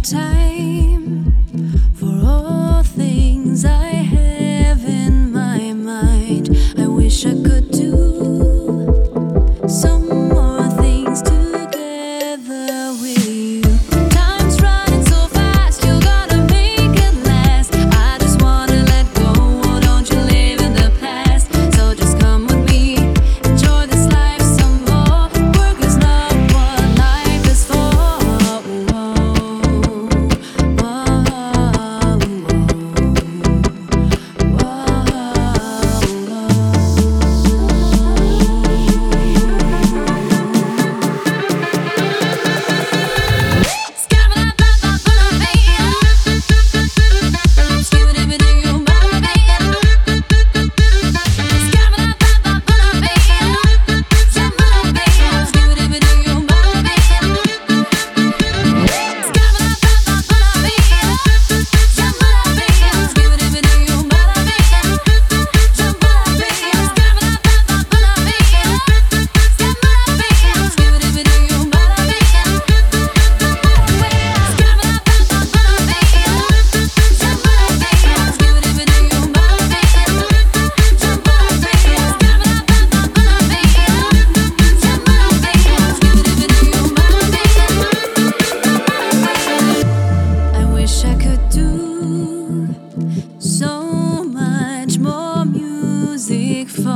time for all things I have in my mind. I wish I could do some more things together with you. Time's running so fast, you gotta make it last. I just wanna let go, oh, don't you live in the past. So just come with me, enjoy this life some more. Work is not what life is for. So much more music for